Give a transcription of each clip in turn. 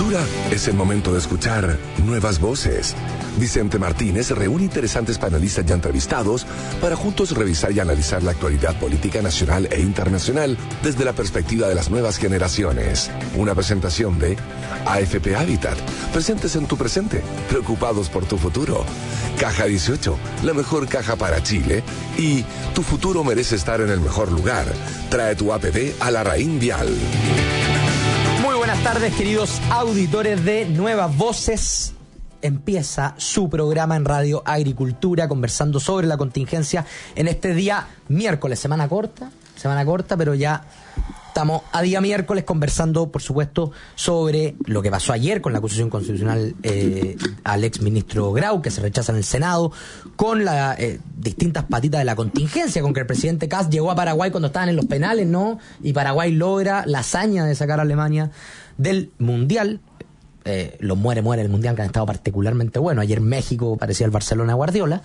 Agricultura es el momento de escuchar nuevas voces. Vicente Martínez reúne interesantes panelistas ya entrevistados para juntos revisar y analizar la actualidad política nacional e internacional desde la perspectiva de las nuevas generaciones. Una presentación de AFP Habitat, presentes en tu presente, preocupados por tu futuro. Caja 18, la mejor caja para Chile. Y tu futuro merece estar en el mejor lugar. Trae tu APB a la Raín Vial. Muy buenas tardes, queridos auditores de Nuevas Voces. Empieza su programa en Radio Agricultura conversando sobre la contingencia en este día miércoles. Semana corta, pero ya estamos a día miércoles conversando, por supuesto, sobre lo que pasó ayer con la acusación constitucional al exministro Grau, que se rechaza en el Senado, con las distintas patitas de la contingencia, con que el presidente Kast llegó a Paraguay cuando estaban en los penales, ¿no? Y Paraguay logra la hazaña de sacar a Alemania del Mundial. Los muere el Mundial, que han estado particularmente buenos. Ayer México parecía el Barcelona de Guardiola.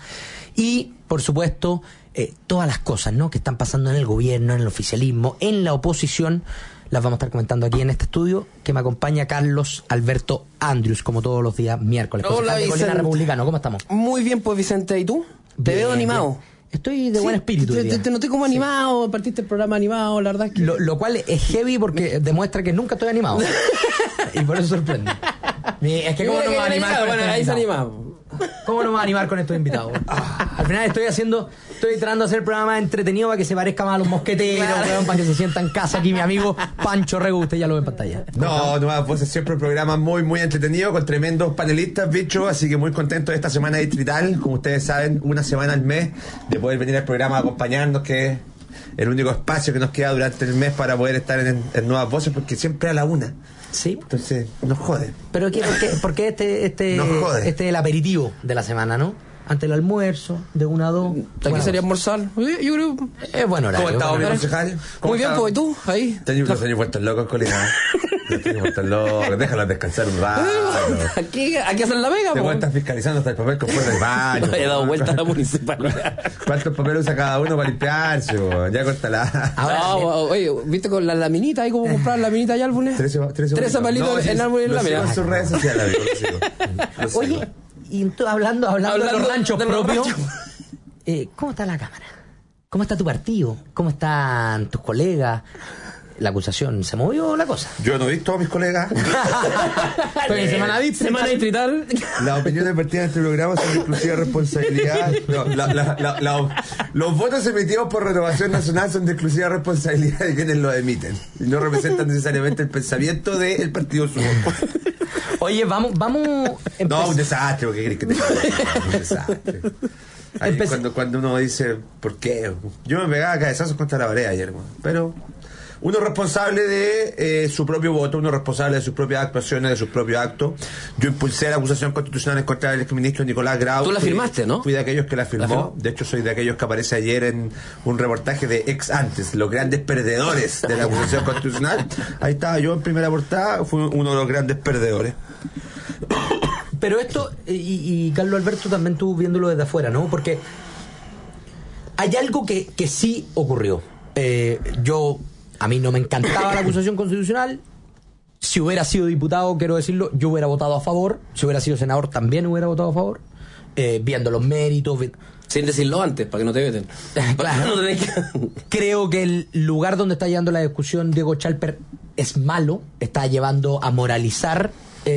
Y, por supuesto, todas las cosas, ¿no?, que están pasando en el gobierno, en el oficialismo, en la oposición, las vamos a estar comentando aquí en este estudio, que me acompaña Carlos Alberto Andrews, como todos los días miércoles. Hola, Vicente Republicano, ¿cómo estamos? Muy bien, pues, Vicente. ¿Y tú? Te veo animado. Bien. Estoy de buen espíritu. Te noté como animado, partiste el programa animado, la verdad es que... Lo cual es heavy porque demuestra que nunca estoy animado. Y por eso sorprende. Es que ¿cómo no me va a animar? Bueno, ahí se animado. ¿Cómo no me va a animar con estos invitados? Al final estoy tratando de hacer el programa entretenido para que se parezca más a los mosqueteros, claro, para que se sienta en casa aquí mi amigo Pancho Rego, usted ya lo ve en pantalla. No, Nuevas Voces, siempre un programa muy, muy entretenido, con tremendos panelistas, bicho, así que muy contento de esta semana distrital, como ustedes saben, una semana al mes, de poder venir al programa a acompañarnos, que es el único espacio que nos queda durante el mes para poder estar en Nuevas Voces, porque siempre a la una. Sí. Entonces, nos jode. Pero ¿por qué este es el aperitivo de la semana, ¿no? Ante el almuerzo, de 1 a 2. ¿Aquí sería almorzar? Yo creo... Es bueno horario. ¿Cómo estás, mi concejal? Muy bien, pues, ¿y tú? Ahí. Los sueños puestos locos, Colina. Los sueños puestos locos. Déjalos descansar un rato. Aquí hacen la vega, pues. pues. Estás fiscalizando hasta el papel con fuera del baño. No he dado vuelta a la municipalidad. ¿Cuántos papeles usa cada uno para limpiarse? Ya cortala. Oye, ¿viste con la laminita ahí cómo comprar la laminita y álbumes? 13 palitos en álbum en la mira. En sus redes sociales, amigo. Oye, y hablando de los ranchos propios, ¿cómo está la Cámara? ¿Cómo está tu partido? ¿Cómo están tus colegas? La acusación, ¿se movió la cosa? Yo no he visto a mis colegas. Semana distrital. Las opiniones vertidas en este programa son de exclusiva responsabilidad. No, los votos emitidos por Renovación Nacional son de exclusiva responsabilidad de quienes los emiten. Y no representan necesariamente el pensamiento del partido suyo. Oye, vamos. No, un desastre, ¿qué querés que te diga? Un desastre. Ahí cuando uno dice, ¿por qué? Yo me pegaba cabezazos contra la pared ayer, pero uno es responsable de su propio voto, uno es responsable de sus propias actuaciones, de sus propios actos. Yo impulsé la acusación constitucional en contra del exministro Nicolás Grau. Tú la firmaste, ¿no? Fui de aquellos que la firmó. De hecho, soy de aquellos que aparece ayer en un reportaje de Ex Antes, los grandes perdedores de la acusación constitucional. Ahí estaba yo en primera portada, fui uno de los grandes perdedores. Pero esto, y Carlos Alberto también estuvo viéndolo desde afuera, ¿no? Porque hay algo que sí ocurrió. A mí no me encantaba la acusación constitucional. Si hubiera sido diputado, quiero decirlo, yo hubiera votado a favor. Si hubiera sido senador, también hubiera votado a favor. Viendo los méritos. Sin decirlo antes, para que no te veten. Claro. Creo que el lugar donde está llevando la discusión Diego Chalper es malo. Está llevando a moralizar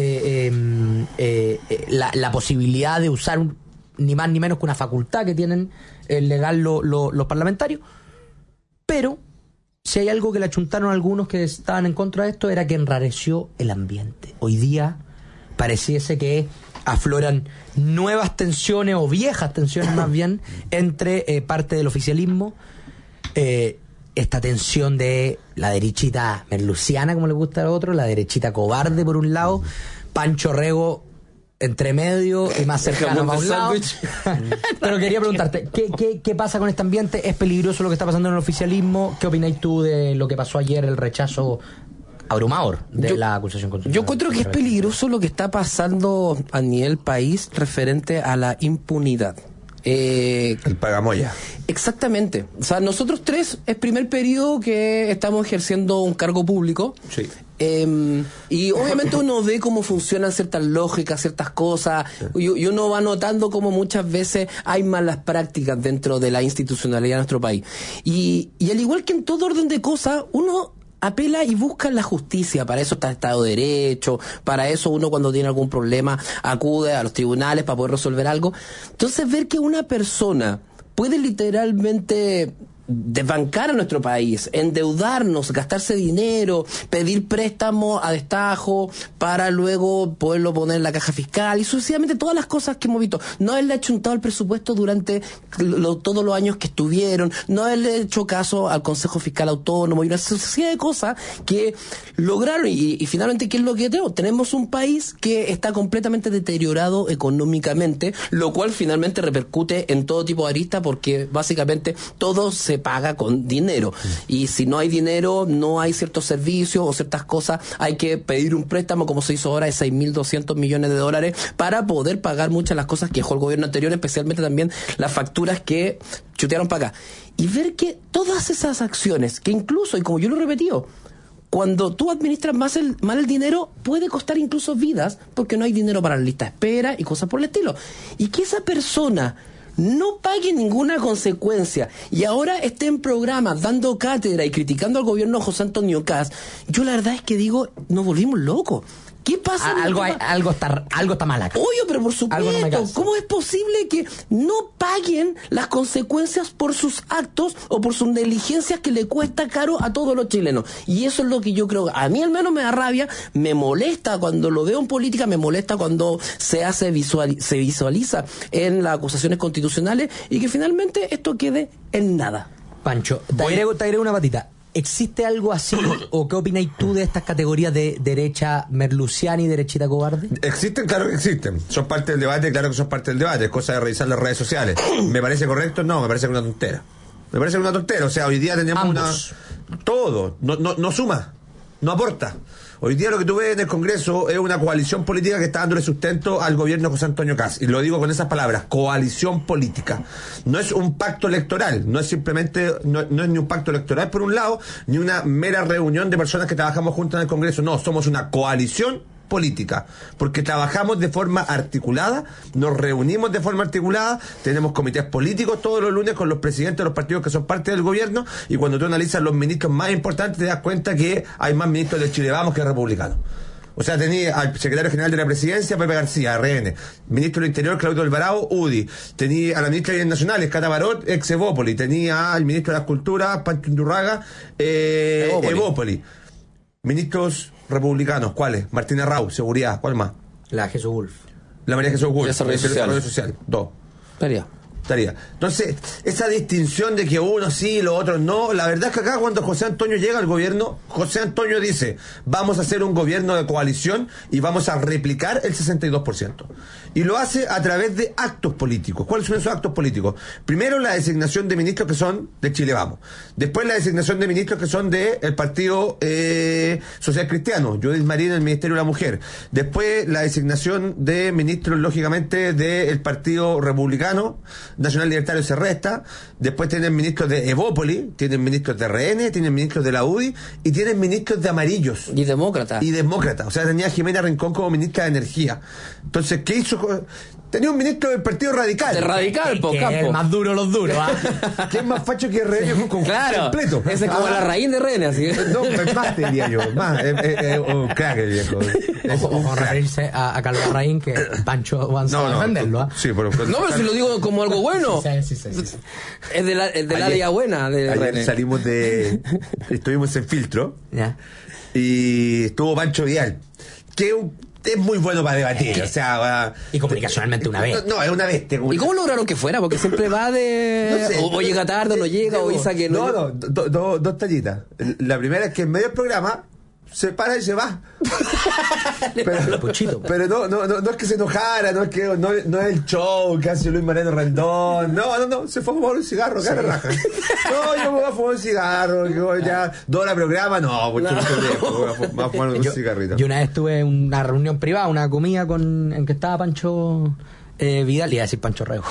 la posibilidad de usar ni más ni menos que una facultad que tienen legal los parlamentarios. Pero si hay algo que le achuntaron algunos que estaban en contra de esto, era que enrareció el ambiente. Hoy día pareciese que afloran nuevas tensiones, o viejas tensiones más bien, entre parte del oficialismo. Esta tensión de la derechita merluciana, como le gusta a otros, la derechita cobarde por un lado, Pancho Rego entre medio y más cercano a un lado. Pero quería preguntarte, ¿qué pasa con este ambiente? ¿Es peligroso lo que está pasando en el oficialismo? ¿Qué opináis tú de lo que pasó ayer, el rechazo abrumador de la acusación constitucional? Yo encuentro que es peligroso lo que está pasando a nivel país referente a la impunidad. El pagamoya. Exactamente. O sea, nosotros tres es primer periodo que estamos ejerciendo un cargo público. Sí. Y obviamente uno ve cómo funcionan ciertas lógicas, ciertas cosas, y uno va notando cómo muchas veces hay malas prácticas dentro de la institucionalidad de nuestro país. Y al igual que en todo orden de cosas, uno apela y busca la justicia. Para eso está el Estado de Derecho, para eso uno cuando tiene algún problema acude a los tribunales para poder resolver algo. Entonces ver que una persona puede literalmente desbancar a nuestro país, endeudarnos, gastarse dinero, pedir préstamos a destajo para luego poderlo poner en la caja fiscal y sucesivamente todas las cosas que hemos visto. No haberle achuntado el presupuesto durante todos los años que estuvieron, no haberle hecho caso al Consejo Fiscal Autónomo y una sucesión de cosas que lograron y finalmente ¿qué es lo que tenemos? Tenemos un país que está completamente deteriorado económicamente, lo cual finalmente repercute en todo tipo de aristas porque básicamente todo se paga con dinero y si no hay dinero no hay ciertos servicios o ciertas cosas, hay que pedir un préstamo como se hizo ahora de 6.200 millones de dólares para poder pagar muchas de las cosas que dejó el gobierno anterior, especialmente también las facturas que chutearon para acá y ver que todas esas acciones que incluso, y como yo lo he repetido, cuando tú administras mal el dinero, puede costar incluso vidas, porque no hay dinero para la lista de espera y cosas por el estilo. Y que esa persona no pague ninguna consecuencia y ahora esté en programas dando cátedra y criticando al gobierno de José Antonio Kast, yo la verdad es que digo, nos volvimos locos. ¿Qué pasa? Algo está mal acá. Obvio, pero por supuesto, no ¿cómo es posible que no paguen las consecuencias por sus actos o por sus negligencias que le cuesta caro a todos los chilenos? Y eso es lo que yo creo, a mí al menos me da rabia, me molesta cuando lo veo en política, me molesta cuando se visualiza en las acusaciones constitucionales y que finalmente esto quede en nada. Pancho, te agrego una patita. ¿Existe algo así o qué opinas tú de estas categorías de derecha merluciana y derechita cobarde? Existen, claro que existen. Son parte del debate, claro que son parte del debate. Es cosa de revisar las redes sociales. ¿Me parece correcto? No, me parece una tontera. Me parece una tontera. O sea, hoy día tenemos todo. No suma, no aporta. Hoy día lo que tú ves en el Congreso es una coalición política que está dándole sustento al gobierno de José Antonio Kast. Y lo digo con esas palabras, coalición política. No es un pacto electoral, no es simplemente, no es ni un pacto electoral por un lado, ni una mera reunión de personas que trabajamos juntas en el Congreso. No, somos una coalición política, porque trabajamos de forma articulada, nos reunimos de forma articulada, tenemos comités políticos todos los lunes con los presidentes de los partidos que son parte del gobierno, y cuando tú analizas los ministros más importantes te das cuenta que hay más ministros de Chile Vamos que republicanos. O sea, tenía al secretario general de la presidencia, Pepe García, RN, ministro del Interior, Claudio Alvarado, UDI, tenía a la ministra de Bienes Nacionales, Cata Barot, ex Evópoli, tenía al ministro de las Culturas, Pancho Undurraga, Evópoli. Ministros republicanos, ¿cuáles? Martina Rau, Seguridad, ¿cuál más? La Jesús Wolf. La María Jesús Wolf. Desarrollo social. Dos. Estaría. Entonces, esa distinción de que uno sí y los otros no, la verdad es que acá cuando José Antonio llega al gobierno, José Antonio dice, vamos a hacer un gobierno de coalición y vamos a replicar el 62%. Y lo hace a través de actos políticos. ¿Cuáles son esos actos políticos? Primero, la designación de ministros que son de Chile Vamos. Después, la designación de ministros que son del Partido Social Cristiano, Judith Marín, el Ministerio de la Mujer. Después, la designación de ministros, lógicamente, del Partido Republicano, Nacional Libertario se resta. Después tienen ministros de Evópoli, tienen ministros de RN, tienen ministros de la UDI y tienen ministros de amarillos. Y demócratas. O sea, tenía a Jimena Rincón como ministra de Energía. Entonces, ¿qué hizo? Tenía un ministro del Partido Radical. De Radical, que es más duro los duros, ¿ah? Que es más facho que RN con claro, completo. Ese es como la raíz de RN, así. No, más te diría yo. Más. Un crack el viejo. O referirse a Carlos Larraín, que Pancho avanzó a defenderlo, ¿ah? Sí, pero si lo digo como algo bueno. Sí. Es del área buena de ayer RN. Estuvimos en Filtro. Ya. Y estuvo Pancho Vial. Que es muy bueno para debatir, o sea... Y comunicacionalmente una vez. No, es una bestia. ¿Y cómo lograron que fuera? Porque siempre va de... No sé, o llega tarde o no llega, o avisa que no... No, dos tallitas. La primera es que en medio del programa se para y se va. pero no es que se enojara, no es el show que hace Luis Mariano Rendón. No, se fue a fumar un cigarro, cara raja. No, yo me voy a fumar un cigarro, que ya Dora programa, no, mucho tiempo, voy a fumar un cigarrito. Yo una vez tuve una reunión privada, una comida en que estaba Pancho Vidal, iba a decir Pancho Rego.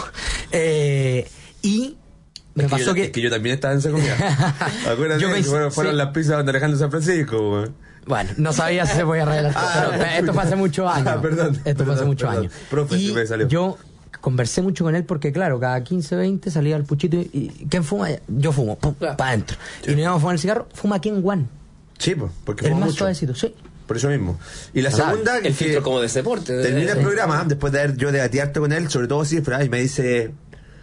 Y me pasó que yo también estaba en esa comida. Acuérdate que fueron las pizzas donde Alejandro San Francisco, güey. Bueno, no sabía si se podía revelar. Pero esto fue hace muchos años. Esto fue hace muchos años. Profe, y me salió. Yo conversé mucho con él porque, claro, cada 15, 20 salía el puchito y ¿quién fuma? Yo fumo, para adentro. Sí. Y no íbamos a fumar el cigarro, fuma aquí en One. Sí, porque el fuma más mucho. Suavecito, sí. Por eso mismo. Y la segunda, el filtro como de deporte. Termina el programa, después de haber yo debatiarte con él, sobre todo cifras, y me dice...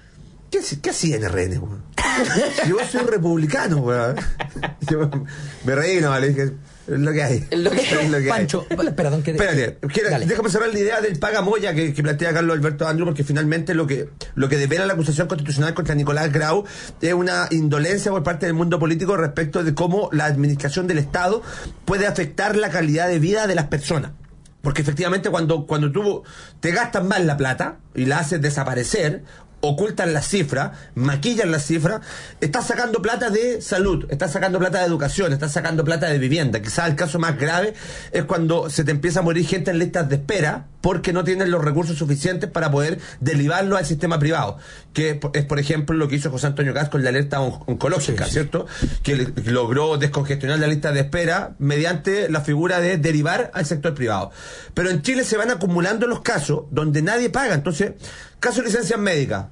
¿Qué hacía en RN, weón? Yo soy republicano, weón. Yo me reí, no, le dije, es lo que hay. Es lo que Pancho, hay. Perdón, que espérate, déjame cerrar la idea del paga Moya que plantea Carlos Alberto Andrew, porque finalmente lo que devela la acusación constitucional contra Nicolás Grau es una indolencia por parte del mundo político respecto de cómo la administración del Estado puede afectar la calidad de vida de las personas. Porque efectivamente cuando tú te gastas mal la plata y la haces desaparecer, ocultan las cifras, maquillan las cifras, estás sacando plata de salud, estás sacando plata de educación, estás sacando plata de vivienda. Quizás el caso más grave es cuando se te empieza a morir gente en listas de espera porque no tienen los recursos suficientes para poder derivarlo al sistema privado, que es, por ejemplo, lo que hizo José Antonio Caz con la alerta oncológica, sí. ¿Cierto? Que logró descongestionar la lista de espera mediante la figura de derivar al sector privado. Pero en Chile se van acumulando los casos donde nadie paga. Entonces, caso de licencias médicas,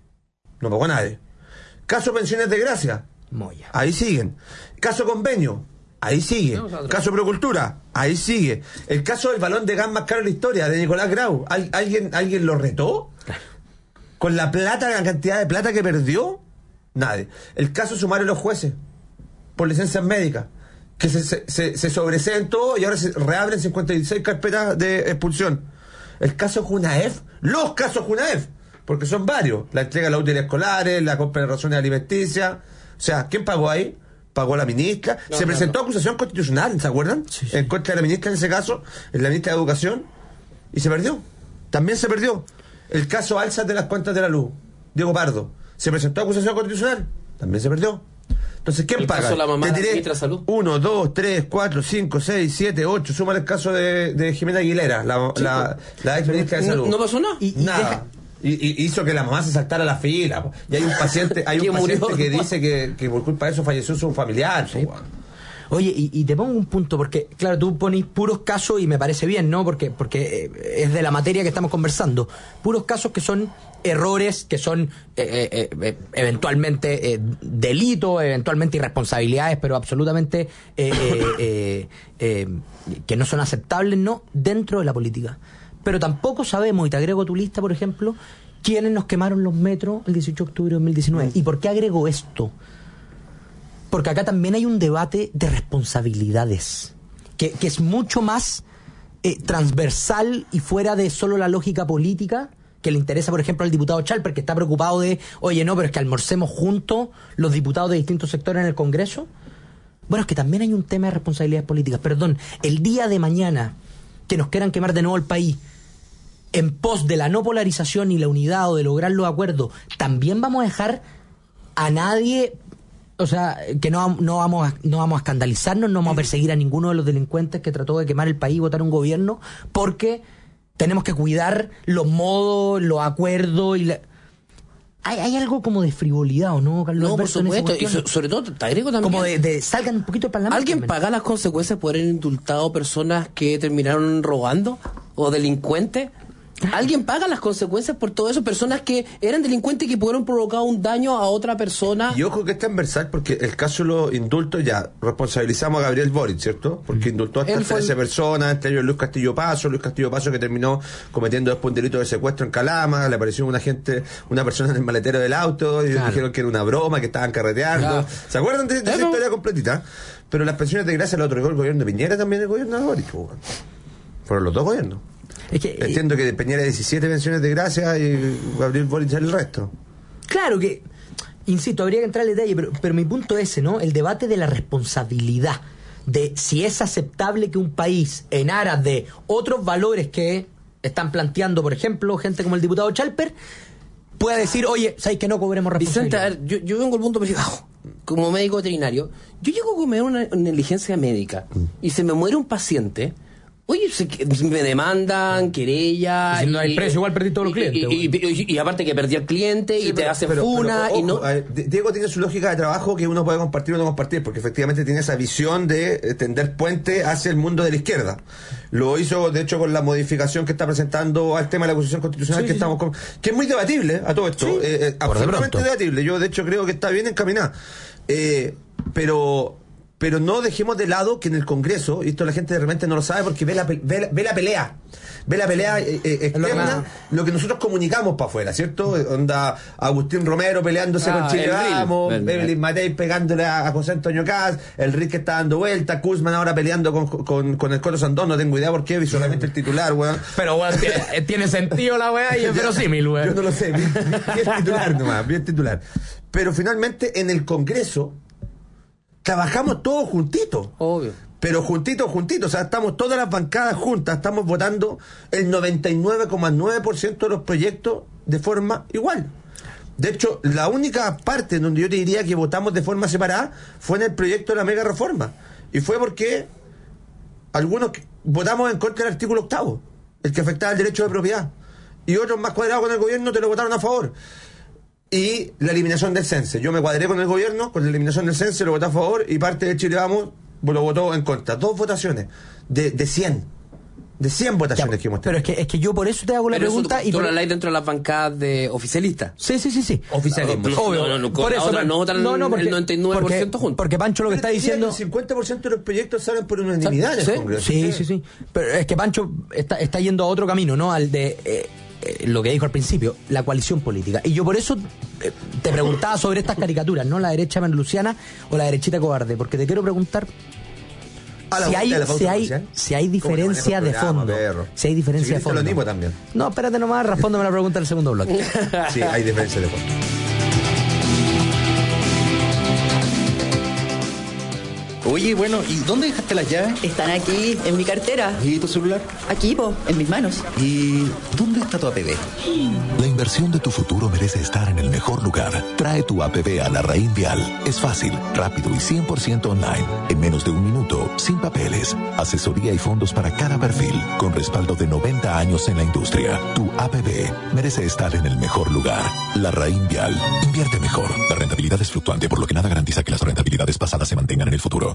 no pagó nadie. Caso pensiones de gracia, Moya. Ahí siguen. Caso convenio, ahí sigue. Caso Procultura, ahí sigue. El caso del balón de gas más caro de la historia, de Nicolás Grau. ¿Alguien lo retó? ¿Con la cantidad de plata que perdió? Nadie. El caso sumario de los jueces, por licencias médicas, que se sobreseen todo y ahora se reabren 56 carpetas de expulsión. El caso Junaef, los casos Junaef, porque son varios. La entrega de las útiles escolares, la compra de razones alimenticias. O sea, ¿quién pagó ahí? Pagó la ministra. Se presentó acusación constitucional, ¿se acuerdan? Sí. En contra de la ministra en ese caso, en la ministra de Educación, y se perdió. También se perdió. El caso alzas de las cuentas de la luz, Diego Pardo. Se presentó acusación constitucional, también se perdió. Entonces, ¿quién paga? Caso la mamá Te tiré de Salud. 1, 2, 3, 4, 5, 6, 7, 8. Súmale el caso de Jimena Aguilera, la ex ministra de Salud. ¿No pasó nada? Nada. Y hizo que la mamá se saltara a la fila. Y hay un paciente, que dice que por culpa de eso falleció su familiar. Sí. Oye, y te pongo un punto, porque, claro, tú pones puros casos y me parece bien, ¿no? Porque es de la materia que estamos conversando. Puros casos que son errores, que son eventualmente delitos, eventualmente irresponsabilidades, pero absolutamente que no son aceptables, ¿no? Dentro de la política. Pero tampoco sabemos, y te agrego a tu lista, por ejemplo, quiénes nos quemaron los metros el 18 de octubre de 2019. ¿Y por qué agrego esto? Porque acá también hay un debate de responsabilidades, que es mucho más transversal y fuera de solo la lógica política, que le interesa, por ejemplo, al diputado Chalper, que está preocupado de, oye, no, pero es que almorcemos juntos los diputados de distintos sectores en el Congreso. Bueno, es que también hay un tema de responsabilidades políticas. Perdón, el día de mañana que nos quieran quemar de nuevo el país en pos de la no polarización y la unidad o de lograr los acuerdos, también vamos a dejar a nadie... O sea, que no vamos a escandalizarnos, no vamos a perseguir a ninguno de los delincuentes que trató de quemar el país y votar un gobierno, porque tenemos que cuidar los modos, los acuerdos y hay algo como de frivolidad, ¿o no, Carlos? No, por supuesto, y sobre todo te agrego también. Como de salgan un poquito del parlamento. ¿Alguien también paga las consecuencias por haber indultado personas que terminaron robando o delincuentes? ¿Alguien paga las consecuencias por todo eso? Personas que eran delincuentes y que pudieron provocar un daño a otra persona. Y ojo que es transversal, porque el caso de los indultos ya responsabilizamos a Gabriel Boric, ¿cierto? Porque indultó a estas 13 personas, entre ellos Luis Castillo Paso que terminó cometiendo después un delito de secuestro en Calama. Le apareció una persona en el maletero del auto y dijeron que era una broma, que estaban carreteando. Claro. ¿Se acuerdan de esa historia completita? Pero las pensiones de gracia las otorgó el gobierno de Piñera, también el gobierno de Boric. Fueron los dos gobiernos. Es que, entiendo que Piñera 17 pensiones de gracia y Gabriel Boric el resto. Claro que, insisto, habría que entrar al detalle, pero mi punto es ese, ¿no? El debate de la responsabilidad, de si es aceptable que un país, en aras de otros valores que están planteando, por ejemplo, gente como el diputado Chalper, pueda decir, oye, ¿sabes que no cobremos responsabilidad? Vicente, a ver, yo vengo al punto privado, como médico veterinario, yo llego a comer una negligencia médica y se me muere un paciente. Oye, me demandan, querella. Si no hay precio, igual perdí todos los clientes. Y aparte que perdí al cliente, sí, y te hacen funa. Pero, y no... Diego tiene su lógica de trabajo que uno puede compartir o no compartir, porque efectivamente tiene esa visión de tender puente hacia el mundo de la izquierda. Lo hizo, de hecho, con la modificación que está presentando al tema de la acusación constitucional que es muy debatible a todo esto. Absolutamente debatible. Yo, de hecho, creo que está bien encaminada. Pero no dejemos de lado que en el Congreso, y esto la gente de repente no lo sabe porque ve la pelea externa, lo que nosotros comunicamos para afuera, ¿cierto? Onda Agustín Romero peleándose con Chile Vamos, Evelyn Matei pegándole a José Antonio Caz, el Rick que está dando vuelta, Kuzman ahora peleando con el Colo Sandón, no tengo idea por qué, visualmente el titular, weón. Pero weón, tiene sentido la weá y es verosímil, weón. Yo no lo sé, bien titular nomás, bien titular. Pero finalmente en el Congreso trabajamos todos juntitos. Obvio. Pero juntitos. O sea, estamos todas las bancadas juntas, estamos votando el 99,9% de los proyectos de forma igual. De hecho, la única parte en donde yo te diría que votamos de forma separada fue en el proyecto de la mega reforma. Y fue porque algunos votamos en contra del artículo 8º, el que afectaba el derecho de propiedad. Y otros más cuadrados con el gobierno te lo votaron a favor. Y la eliminación del CENSE. Yo me cuadré con el gobierno, con la eliminación del CENSE, lo voté a favor, y parte de Chile Vamos lo votó en contra. 2 votaciones de 100. De 100 votaciones ya, que hemos tenido. Pero es que yo por eso te hago la pregunta. ¿Tú lo habláis dentro de las bancadas de oficialistas? Sí. Oficialismo. Obvio. No, por eso no votan el 99% juntos. Porque Pancho lo que está diciendo... El 50% de los proyectos salen por unanimidad en el Congreso. Sí. Pero es que Pancho está yendo a otro camino, ¿no? Al de... lo que dijo al principio, la coalición política. Y yo por eso te preguntaba sobre estas caricaturas, ¿no? La derecha menluciana o la derechita cobarde, porque te quiero preguntar si hay diferencia de fondo. Si hay diferencia de fondo. También. No, espérate nomás, respóndeme la pregunta del segundo bloque. Sí, hay diferencia de fondo. Oye, bueno, ¿y dónde dejaste las llaves? Están aquí, en mi cartera. ¿Y tu celular? Aquí, en mis manos. ¿Y dónde está tu APB? La inversión de tu futuro merece estar en el mejor lugar. Trae tu APB a la Raín Vial. Es fácil, rápido y 100% online. En menos de un minuto, sin papeles. Asesoría y fondos para cada perfil. Con respaldo de 90 años en la industria. Tu APB merece estar en el mejor lugar. La Raín Vial. Invierte mejor. La rentabilidad es fluctuante, por lo que nada garantiza que las rentabilidades pasadas se mantengan en el futuro.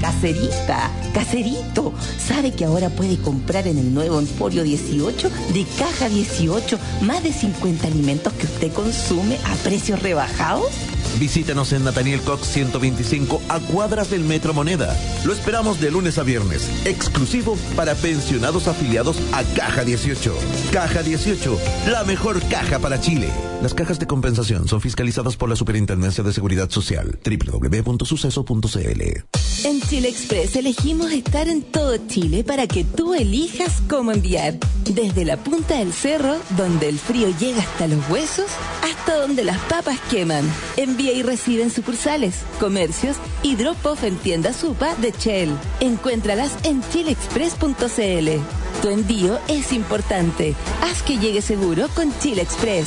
Caserito, ¿sabe que ahora puede comprar en el nuevo Emporio 18 de Caja 18 más de 50 alimentos que usted consume a precios rebajados? Visítanos en Nathaniel Cox 125 a cuadras del Metro Moneda. Lo esperamos de lunes a viernes, exclusivo para pensionados afiliados a Caja 18. Caja 18, la mejor caja para Chile. Las cajas de compensación son fiscalizadas por la Superintendencia de Seguridad Social. www.suceso.cl. En Chile Express elegimos estar en todo Chile para que tú elijas cómo enviar. Desde la punta del cerro, donde el frío llega hasta los huesos, hasta donde las papas queman. Envía y recibe en sucursales, comercios y drop-off en tiendas UPA de Shell. Encuéntralas en chileexpress.cl. Tu envío es importante. Haz que llegue seguro con Chile Express.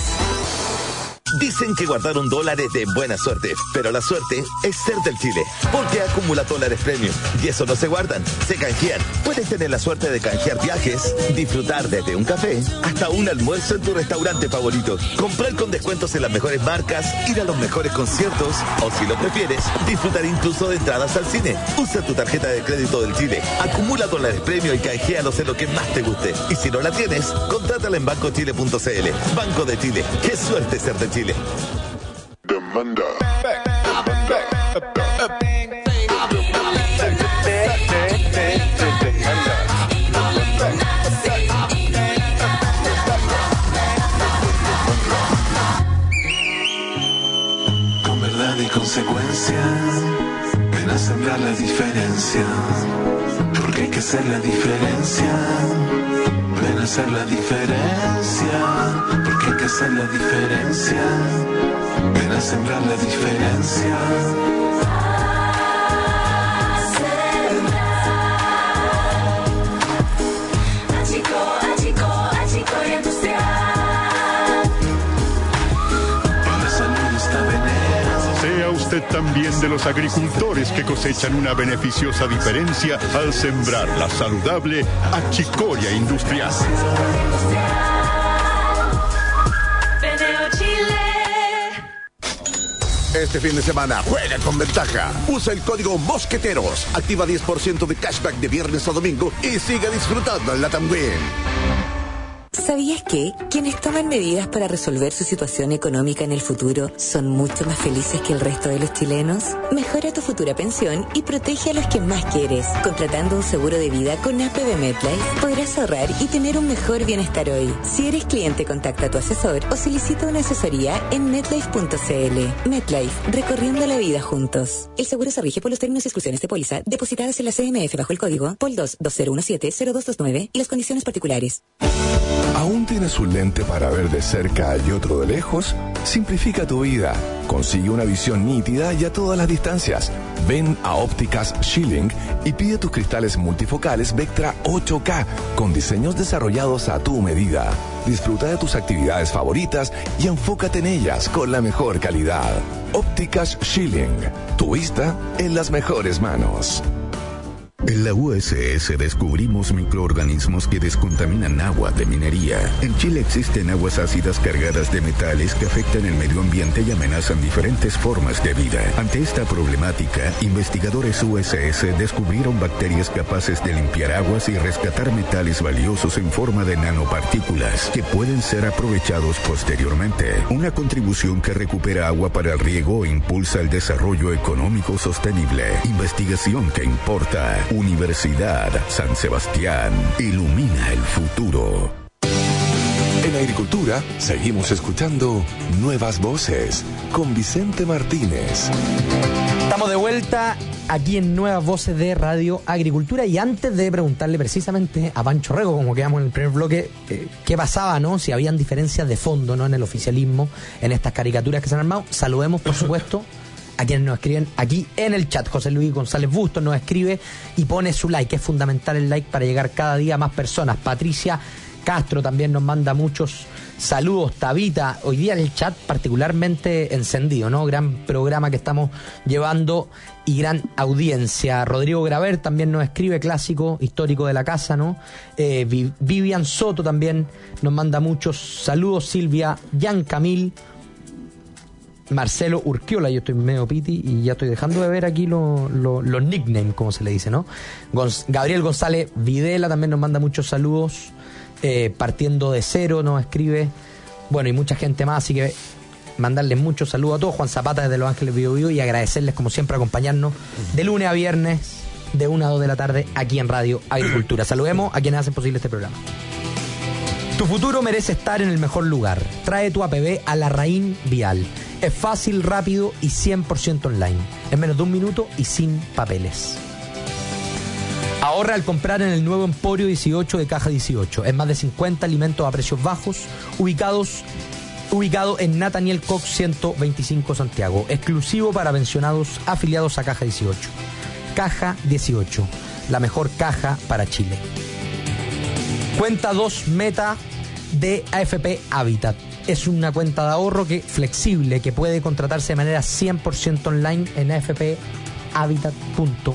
Dicen que guardaron dólares de buena suerte, pero la suerte es ser del Chile, porque acumula dólares premium y eso no se guardan, se canjean. Puedes tener la suerte de canjear viajes, disfrutar desde un café hasta un almuerzo en tu restaurante favorito, comprar con descuentos en las mejores marcas, ir a los mejores conciertos o, si lo prefieres, disfrutar incluso de entradas al cine. Usa tu tarjeta de crédito del Chile, acumula dólares premium y canjealos en lo que más te guste. Y si no la tienes, contrátala en bancochile.cl. Banco de Chile, qué suerte ser de Chile. Demanda. Con verdad y consecuencia, ven a sembrar la diferencia, porque hay que hacer la diferencia. Ven a hacer la diferencia, porque hay que hacer la diferencia. Ven a sembrar la diferencia. Achico y industrial. En la salud está veneno. Sea usted también de los agricultores que cosechan una beneficiosa diferencia al sembrar la saludable achicoria industrial. Este fin de semana juega con ventaja. Usa el código Mosqueteros. Activa 10% de cashback de viernes a domingo y sigue disfrutando en la Win. ¿Sabías que quienes toman medidas para resolver su situación económica en el futuro son mucho más felices que el resto de los chilenos? Mejora tu futura pensión y protege a los que más quieres. Contratando un seguro de vida con APB MetLife, podrás ahorrar y tener un mejor bienestar hoy. Si eres cliente, contacta a tu asesor o solicita una asesoría en metlife.cl. MetLife, recorriendo la vida juntos. El seguro se rige por los términos y exclusiones de póliza depositadas en la CMF bajo el código POL 2 2017-0229 y las condiciones particulares. ¿Aún tienes un lente para ver de cerca y otro de lejos? Simplifica tu vida. Consigue una visión nítida y a todas las distancias. Ven a Ópticas Schilling y pide tus cristales multifocales Vectra 8K con diseños desarrollados a tu medida. Disfruta de tus actividades favoritas y enfócate en ellas con la mejor calidad. Ópticas Schilling. Tu vista en las mejores manos. En la USS descubrimos microorganismos que descontaminan agua de minería. En Chile existen aguas ácidas cargadas de metales que afectan el medio ambiente y amenazan diferentes formas de vida. Ante esta problemática, investigadores USS descubrieron bacterias capaces de limpiar aguas y rescatar metales valiosos en forma de nanopartículas que pueden ser aprovechados posteriormente. Una contribución que recupera agua para el riego e impulsa el desarrollo económico sostenible. Investigación que importa. Universidad San Sebastián. Ilumina el futuro. En Agricultura seguimos escuchando Nuevas Voces con Vicente Martínez. Estamos de vuelta aquí en Nuevas Voces de Radio Agricultura y antes de preguntarle precisamente a Pancho Rego, como quedamos en el primer bloque, qué pasaba, ¿no? Si habían diferencias de fondo, ¿no? En el oficialismo, en estas caricaturas que se han armado. Saludemos, por supuesto, a quienes nos escriben aquí en el chat. José Luis González Bustos nos escribe y pone su like. Es fundamental el like para llegar cada día a más personas. Patricia Castro también nos manda muchos saludos. Tabita, hoy día el chat particularmente encendido, ¿no? Gran programa que estamos llevando y gran audiencia. Rodrigo Graver también nos escribe, clásico, histórico de la casa, ¿no? Vivian Soto también nos manda muchos saludos. Silvia Yan Camil, Marcelo Urquiola, yo estoy medio piti y ya estoy dejando de ver aquí los nicknames, como se le dice, ¿no? Gabriel González Videla también nos manda muchos saludos. Partiendo de cero nos escribe. Bueno, y mucha gente más, así que mandarles muchos saludos a todos. Juan Zapata desde Los Ángeles Bio Bio y agradecerles como siempre acompañarnos de lunes a viernes de 1 a 2 de la tarde aquí en Radio Agricultura. Saludemos a quienes hacen posible este programa. Tu futuro merece estar en el mejor lugar. Trae tu APB a Larraín Vial. Es fácil, rápido y 100% online. En menos de un minuto y sin papeles. Ahorra al comprar en el nuevo Emporio 18 de Caja 18. Es más de 50 alimentos a precios bajos, ubicado en Nathaniel Cox 125 Santiago. Exclusivo para pensionados afiliados a Caja 18. Caja 18, la mejor caja para Chile. Cuenta 2 Meta de AFP Habitat. Es una cuenta de ahorro flexible que puede contratarse de manera 100% online en afphabitat.cl.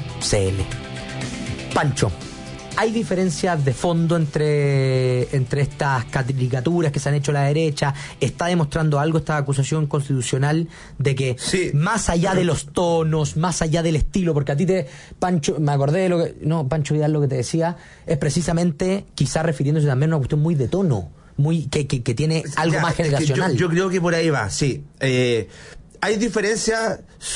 Pancho, ¿hay diferencias de fondo entre estas caricaturas que se han hecho a la derecha? ¿Está demostrando algo esta acusación constitucional de que más allá de los tonos, más allá del estilo, porque a ti Pancho, me acordé de lo que, no, Pancho Vidal lo que te decía, es precisamente quizás refiriéndose también a una cuestión muy de tono, muy que tiene algo más generacional. Yo creo que por ahí va, sí. Hay diferencias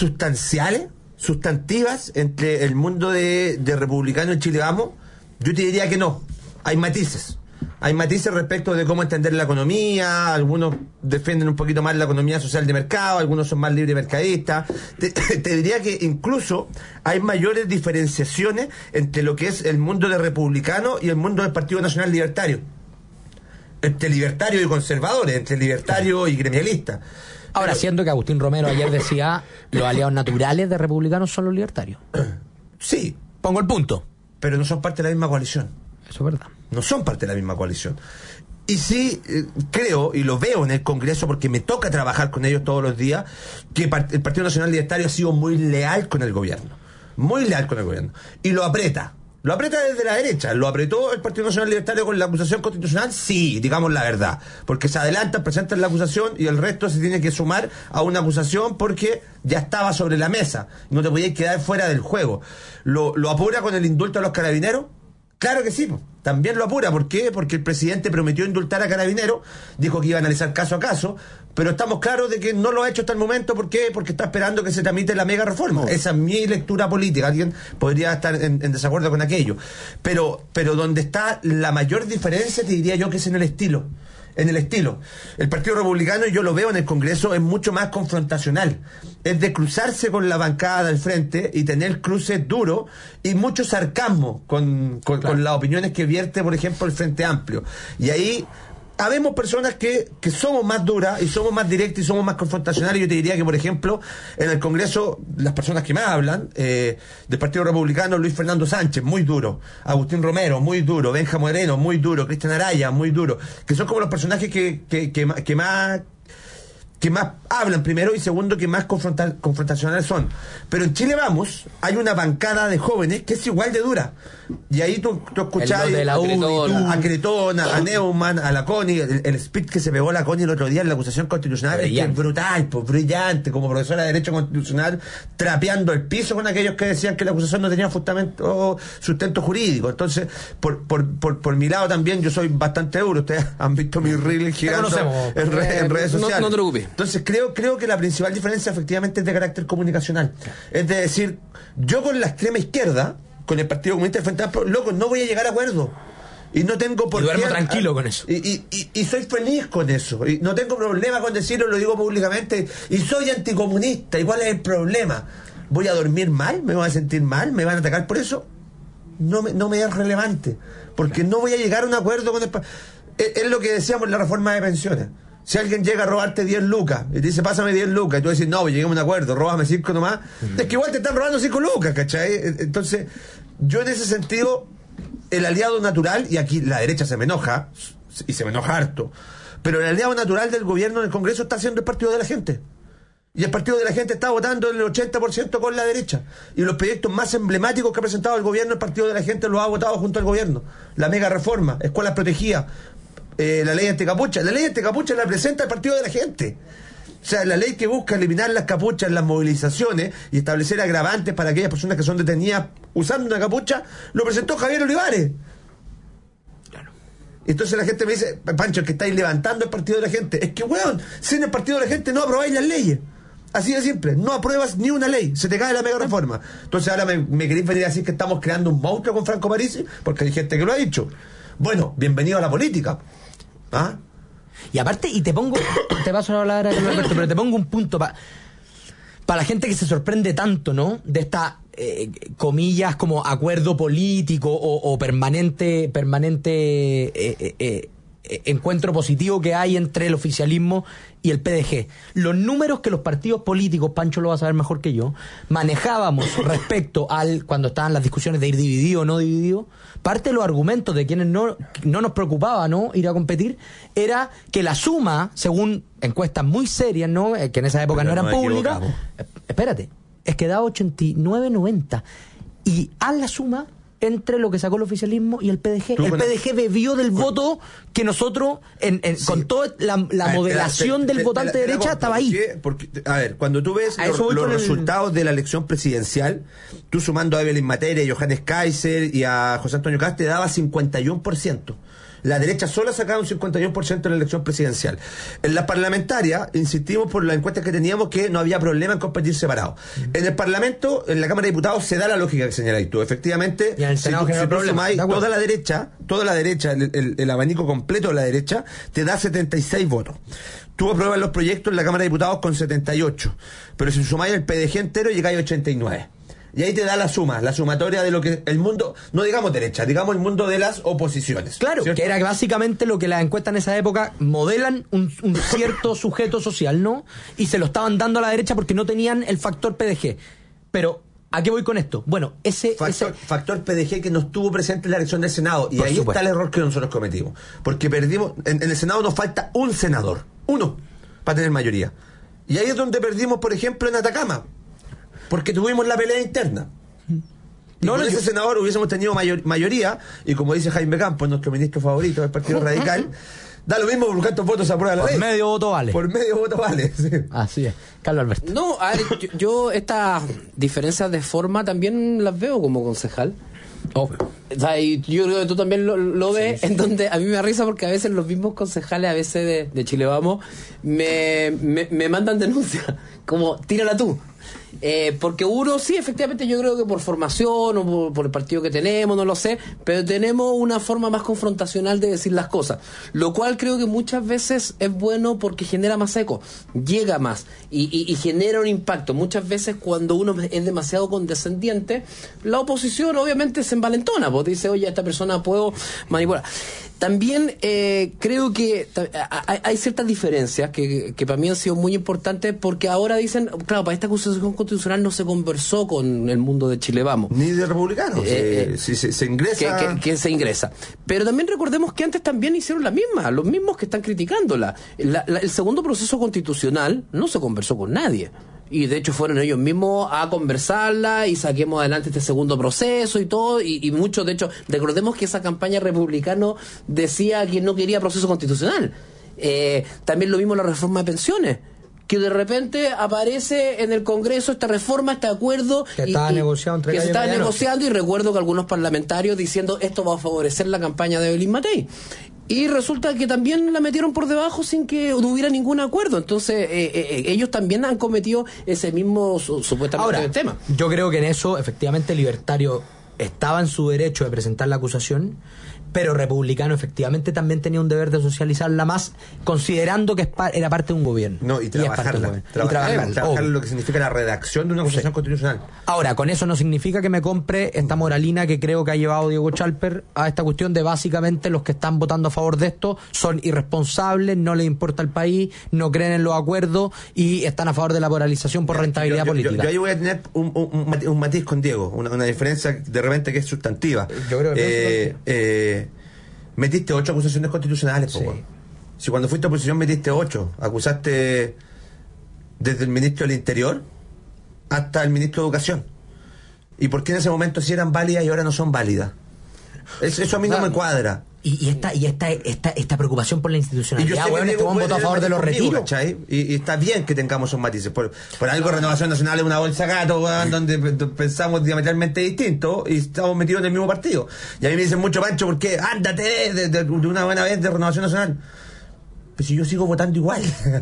sustantivas entre el mundo de republicano en Chile Vamos. Yo te diría que no, hay matices respecto de cómo entender la economía. Algunos defienden un poquito más la economía social de mercado, algunos son más libre mercadistas. Te diría que incluso hay mayores diferenciaciones entre lo que es el mundo de republicano y el mundo del Partido Nacional Libertario, entre libertarios y conservadores, entre libertarios y gremialistas. Ahora, siendo que Agustín Romero ayer decía los aliados naturales de republicanos son los libertarios. Sí. Pongo el punto. Pero no son parte de la misma coalición. Eso es verdad. No son parte de la misma coalición. Y sí, creo, y lo veo en el Congreso porque me toca trabajar con ellos todos los días, que el Partido Nacional Libertario ha sido muy leal con el gobierno. Muy leal con el gobierno. Y lo aprieta. Lo aprieta desde la derecha. ¿Lo apretó el Partido Nacional Libertario con la acusación constitucional? Sí, digamos la verdad. Porque se adelantan, presentan la acusación y el resto se tiene que sumar a una acusación porque ya estaba sobre la mesa. No te podías quedar fuera del juego. ¿Lo apura con el indulto a los carabineros? Claro que sí, también lo apura. ¿Por qué? Porque el presidente prometió indultar a Carabineros, dijo que iba a analizar caso a caso, pero estamos claros de que no lo ha hecho hasta el momento. ¿Por qué? Porque está esperando que se tramite la mega reforma. Esa es mi lectura política. Alguien podría estar en desacuerdo con aquello. Pero donde está la mayor diferencia, te diría yo, que es en el estilo. En el estilo. El Partido Republicano, y yo lo veo en el Congreso, es mucho más confrontacional. Es de cruzarse con la bancada del frente y tener cruces duros y mucho sarcasmo con las opiniones que vierte, por ejemplo, el Frente Amplio. Y ahí habemos personas que somos más duras y somos más directas y somos más confrontacionales. Yo te diría que, por ejemplo, en el Congreso, las personas que más hablan del Partido Republicano, Luis Fernando Sánchez, muy duro, Agustín Romero, muy duro, Benja Moreno, muy duro, Cristian Araya, muy duro, que son como los personajes que más hablan, primero, y segundo, que más confrontacionales son. Pero en Chile Vamos hay una bancada de jóvenes que es igual de dura. Y ahí tú escuchás a Cretona, a Neumann, a la Connie, el speech que se pegó la Connie el otro día en la acusación constitucional es que es brutal, brillante, como profesora de Derecho Constitucional, trapeando el piso con aquellos que decían que la acusación no tenía sustento jurídico. Entonces, por mi lado también, yo soy bastante duro. Ustedes han visto mi reel girando en redes sociales. No te preocupes. Entonces, creo que la principal diferencia efectivamente es de carácter comunicacional. Es de decir, yo con la extrema izquierda, con el Partido Comunista del Frente Amplio, loco, no voy a llegar a acuerdo. Y no tengo por qué. Duermo tranquilo con eso. Y soy feliz con eso. Y no tengo problema con decirlo, lo digo públicamente. Y soy anticomunista. ¿Y cuál es el problema? ¿Voy a dormir mal? ¿Me voy a sentir mal? ¿Me van a atacar por eso? No me es relevante. Porque no voy a llegar a un acuerdo con el... Es lo que decíamos en la reforma de pensiones. Si alguien llega a robarte 10 lucas y te dice, pásame 10 lucas, y tú dices, no, lleguemos a un acuerdo, róbame 5 nomás, es que igual te están robando 5 lucas, ¿cachai? Entonces, yo en ese sentido, el aliado natural, y aquí la derecha se me enoja, y se me enoja harto, pero el aliado natural del gobierno en el Congreso está siendo el Partido de la Gente. Y el Partido de la Gente está votando el 80% con la derecha. Y los proyectos más emblemáticos que ha presentado el gobierno, el Partido de la Gente los ha votado junto al gobierno. La mega reforma, escuelas protegidas, la ley anticapucha. La ley anticapucha la presenta el Partido de la Gente. O sea, la ley que busca eliminar las capuchas en las movilizaciones y establecer agravantes para aquellas personas que son detenidas usando una capucha, lo presentó Javier Olivares. Claro. Entonces la gente me dice, Pancho, que estáis levantando el Partido de la Gente. Es que, weón, sin el Partido de la Gente no aprobáis las leyes. Así de simple, no apruebas ni una ley, se te cae la mega reforma. Entonces ahora me queréis venir a decir que estamos creando un monstruo con Franco Parisi, porque hay gente que lo ha dicho. Bueno, bienvenido a la política. ¿Ah? Y aparte, y te paso a hablar, Alberto, pero te pongo un punto para la gente que se sorprende tanto, ¿no? De esta comillas como acuerdo político o permanente encuentro positivo que hay entre el oficialismo y el PDG. Los números que los partidos políticos, Pancho lo va a saber mejor que yo, manejábamos respecto al cuando estaban las discusiones de ir dividido o no dividido, parte de los argumentos de quienes no nos preocupaba, ¿no?, ir a competir, era que la suma, según encuestas muy serias, ¿no?, que en esa época no eran públicas, espérate, es que daba 89-90 y haz la suma entre lo que sacó el oficialismo y el PDG. El PDG bebió del voto que nosotros, con toda la modelación del votante de derecha, estaba ahí. Porque, a ver, cuando tú ves los resultados de la elección presidencial, tú sumando a Evelyn Matera, a Johannes Kaiser y a José Antonio Cast, te daba 51%. La derecha solo sacaba un 51% en la elección presidencial. En la parlamentaria, insistimos por la encuesta que teníamos que no había problema en competir separados. En el Parlamento, en la Cámara de Diputados, se da la lógica que señaláis tú. Efectivamente, y en el Senado, si tú sumáis toda la derecha, el abanico completo de la derecha, te da 76 votos. Tú apruebas los proyectos en la Cámara de Diputados con 78. Pero si sumáis el PDG entero, llegáis a 89. Y ahí te da la sumatoria de lo que el mundo, no digamos derecha, digamos el mundo de las oposiciones. Claro, ¿cierto? Que era básicamente lo que las encuestas en esa época modelan un cierto sujeto social, ¿no? Y se lo estaban dando a la derecha porque no tenían el factor PDG. Pero ¿A qué voy con esto? Bueno, Factor PDG que no estuvo presente en la elección del Senado. Y Por ahí supuesto. está el error que nosotros cometimos. Porque perdimos, en el Senado nos falta un senador. Uno, para tener mayoría. Y ahí es donde perdimos, por ejemplo, en Atacama. Porque tuvimos la pelea interna. Y con ese senador hubiésemos tenido mayoría, y como dice Jaime Campos, nuestro ministro favorito del Partido Radical, da lo mismo por cuántos votos se aprueba la ley. Por medio voto vale. Por medio voto vale, sí. Así es. Carlos Alberto. No, a ver, yo estas diferencias de forma también las veo como concejal. Obvio. O sea, y yo creo que tú también lo ves, en donde a mí me da risa porque a veces los mismos concejales, a veces de Chile Vamos, me mandan denuncias, como tírala tú. Porque uno, sí, efectivamente, yo creo que por formación o por el partido que tenemos, no lo sé, pero tenemos una forma más confrontacional de decir las cosas, lo cual creo que muchas veces es bueno porque genera más eco, llega más y genera un impacto. Muchas veces cuando uno es demasiado condescendiente, la oposición obviamente se envalentona, pues dice, oye, esta persona puedo manipular. También creo que hay ciertas diferencias que para mí han sido muy importantes, porque ahora dicen, claro, para esta acusación constitucional no se conversó con el mundo de Chile Vamos. Ni de republicanos. Se ingresa. Que se ingresa. Pero también recordemos que antes también hicieron la misma, los mismos que están criticándola. El segundo proceso constitucional no se conversó con nadie. Y de hecho fueron ellos mismos a conversarla y saquemos adelante este segundo proceso y todo, y muchos, de hecho, recordemos que esa campaña republicano decía que no quería proceso constitucional. También lo mismo la reforma de pensiones, que de repente aparece en el Congreso esta reforma, este acuerdo que estaba negociado entre que se estaba Mediano. negociando, y recuerdo que algunos parlamentarios diciendo esto va a favorecer la campaña de Evelyn Matei. Y resulta que también la metieron por debajo sin que hubiera ningún acuerdo. Entonces, ellos también han cometido ese mismo supuestamente tema. Yo creo que en eso, efectivamente, Libertario estaba en su derecho de presentar la acusación, pero Republicano efectivamente también tenía un deber de socializarla más, considerando que era parte de un gobierno. No, y trabajarla. Trabajar lo que significa la redacción de una acusación constitucional. Ahora, con eso no significa que me compre esta moralina que creo que ha llevado Diego Chalper a esta cuestión de básicamente los que están votando a favor de esto son irresponsables, no les importa el país, no creen en los acuerdos y están a favor de la polarización por rentabilidad política. Yo ahí voy a tener un matiz con Diego, una diferencia de repente que es sustantiva. Yo creo que metiste 8 acusaciones constitucionales, sí. Si cuando fuiste a oposición metiste 8, acusaste desde el ministro del Interior hasta el ministro de Educación. ¿Y por qué en ese momento sí eran válidas y ahora no son válidas? Eso a mí no me cuadra. Y esta preocupación por la institucionalidad, bueno, este votó a favor de los retiros. Y está bien que tengamos esos matices. Por algo Renovación Nacional es una bolsa gato, donde pensamos diametralmente distinto y estamos metidos en el mismo partido. Y a mí me dicen mucho, Pancho, ¿por qué? Ándate de una buena vez de Renovación Nacional. Pues si yo sigo votando igual.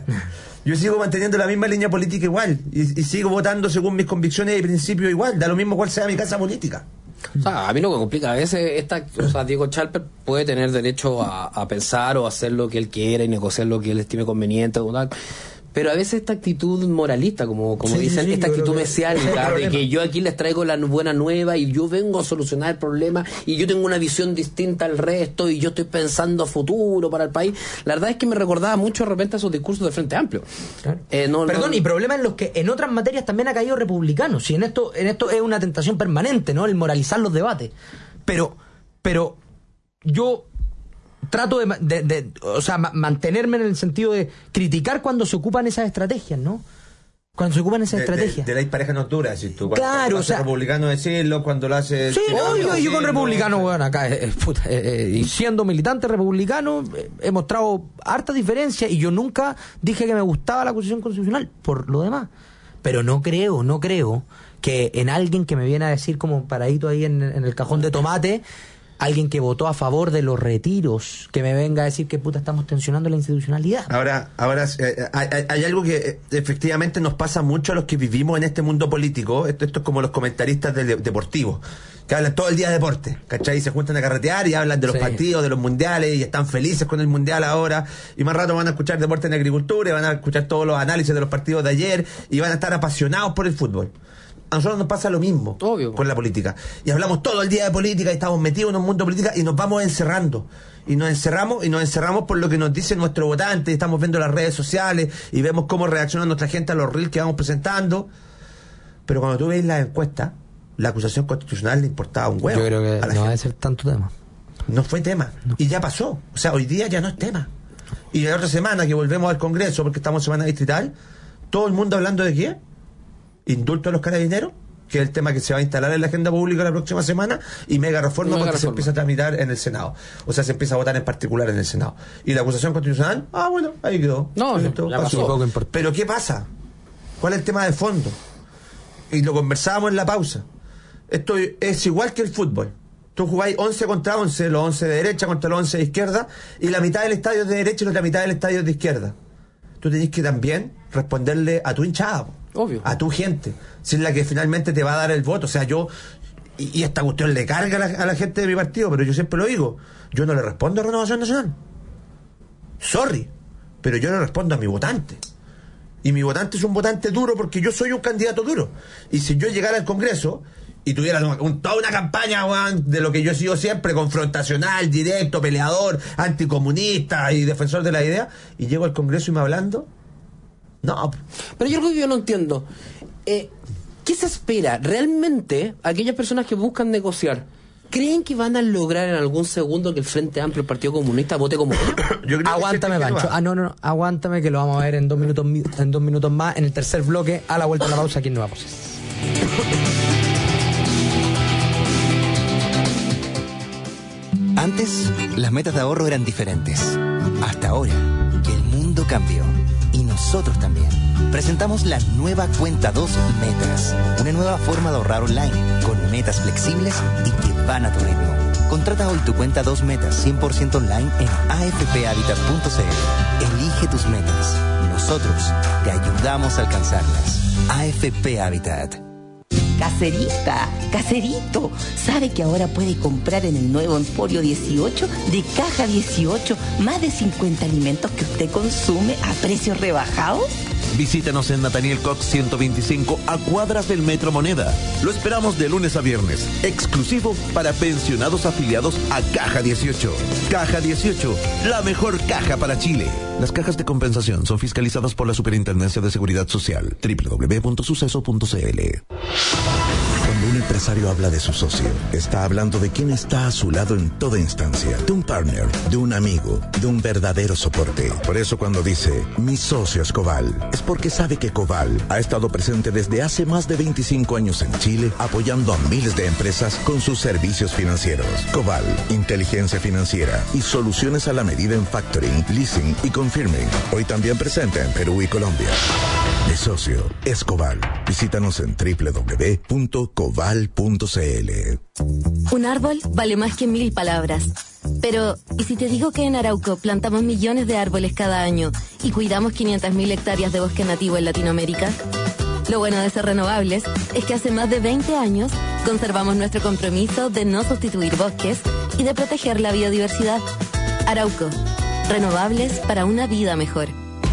Yo sigo manteniendo la misma línea política igual. Y sigo votando según mis convicciones y principios igual. Da lo mismo cuál sea mi casa política. O sea, a mí lo que complica a veces Diego Chalper puede tener derecho a pensar o hacer lo que él quiera y negociar lo que él estime conveniente o tal, pero a veces esta actitud moralista, como dicen, esta actitud mesiánica de que yo aquí les traigo la buena nueva y yo vengo a solucionar el problema y yo tengo una visión distinta al resto y yo estoy pensando futuro para el país. La verdad es que me recordaba mucho de repente a esos discursos de Frente Amplio. Claro. Y problemas en los que en otras materias también ha caído republicano. Si en esto es una tentación permanente, ¿no? El moralizar los debates. Pero yo trato de mantenerme en el sentido de criticar cuando se ocupan esas estrategias, ¿no? Cuando se ocupan esas estrategias. De la pareja no dura, si tú. Claro, o sea. Republicano decirlo, cuando lo hace. Sí, yo con republicano, bueno, acá, y siendo militante republicano, he mostrado harta diferencia y yo nunca dije que me gustaba la acusación constitucional, por lo demás. Pero no creo que en alguien que me viene a decir como paradito ahí en el cajón de tomate, alguien que votó a favor de los retiros, que me venga a decir que estamos tensionando la institucionalidad. Ahora hay algo que efectivamente nos pasa mucho a los que vivimos en este mundo político. Esto es como los comentaristas deportivos, que hablan todo el día de deporte, ¿cachai? Y se juntan a carretear y hablan de los partidos, de los mundiales, y están felices con el mundial ahora, y más rato van a escuchar deporte en agricultura, y van a escuchar todos los análisis de los partidos de ayer, y van a estar apasionados por el fútbol. A nosotros nos pasa lo mismo. Obvio. Con la política. Y hablamos todo el día de política y estamos metidos en un mundo de política y nos vamos encerrando. Y nos encerramos por lo que nos dice nuestro votante. Estamos viendo las redes sociales y vemos cómo reacciona nuestra gente a los reels que vamos presentando. Pero cuando tú ves las encuestas, la acusación constitucional le importaba un huevo. Yo creo que a la no gente. va a ser tanto tema. No fue tema. No. Y ya pasó. O sea, hoy día ya no es tema. Y la otra semana que volvemos al Congreso, porque estamos en semana distrital, todo el mundo hablando de qué? Indulto a los carabineros, que es el tema que se va a instalar en la agenda pública la próxima semana, y mega reforma porque se empieza a tramitar en el Senado. O sea, se empieza a votar en particular en el Senado. Y la acusación constitucional, bueno, ahí quedó. No, ya pasó. Pero ¿qué pasa? ¿Cuál es el tema de fondo? Y lo conversábamos en la pausa. Esto es igual que el fútbol. Tú jugáis 11 contra 11, los 11 de derecha contra los 11 de izquierda, y la mitad del estadio es de derecha y la otra mitad del estadio es de izquierda. Tú tenés que también responderle a tu hinchada, obvio, a tu gente, si es la que finalmente te va a dar el voto. O sea, yo, y esta cuestión le carga a la gente de mi partido, pero yo siempre lo digo, yo no le respondo a Renovación Nacional. Sorry, pero yo le respondo a mi votante. Y mi votante es un votante duro porque yo soy un candidato duro. Y si yo llegara al Congreso y tuviera toda una campaña, de lo que yo he sido siempre, confrontacional, directo, peleador, anticomunista y defensor de la idea, y llego al Congreso y me hablando, no. Pero yo algo que yo no entiendo, ¿qué se espera? ¿Realmente aquellas personas que buscan negociar creen que van a lograr en algún segundo que el Frente Amplio, el Partido Comunista, vote como Aguántame, Pancho. No, aguántame, que lo vamos a ver en 2 minutos más, en el tercer bloque, a la vuelta de la pausa, aquí en Nuevas Voces. Antes, las metas de ahorro eran diferentes. Hasta ahora, el mundo cambió. Y nosotros también. Presentamos la nueva Cuenta 2 Metas. Una nueva forma de ahorrar online, con metas flexibles y que van a tu ritmo. Contrata hoy tu Cuenta 2 Metas 100% online en afphabitat.cl. Elige tus metas. Nosotros te ayudamos a alcanzarlas. AFP Habitat. Caserita, caserito, ¿sabe que ahora puede comprar en el nuevo Emporio 18 de Caja 18 más de 50 alimentos que usted consume a precios rebajados? Visítanos en Nathaniel Cox 125 a cuadras del Metro Moneda. Lo esperamos de lunes a viernes, exclusivo para pensionados afiliados a Caja 18. Caja 18, la mejor caja para Chile. Las cajas de compensación son fiscalizadas por la Superintendencia de Seguridad Social. www.suceso.cl. Cuando un empresario habla de su socio, está hablando de quien está a su lado en toda instancia, de un partner, de un amigo, de un verdadero soporte. Por eso cuando dice, mi socio es Coval, es porque sabe que Coval ha estado presente desde hace más de 25 años en Chile, apoyando a miles de empresas con sus servicios financieros. Coval, inteligencia financiera y soluciones a la medida en factoring, leasing y confirming. Hoy también presente en Perú y Colombia. Mi socio es Coval. Visítanos en www.coval.cl. Un árbol vale más que 1000 palabras. Pero, ¿y si te digo que en Arauco plantamos millones de árboles cada año y cuidamos 500.000 hectáreas de bosque nativo en Latinoamérica? Lo bueno de ser renovables es que hace más de 20 años conservamos nuestro compromiso de no sustituir bosques y de proteger la biodiversidad. Arauco, renovables para una vida mejor.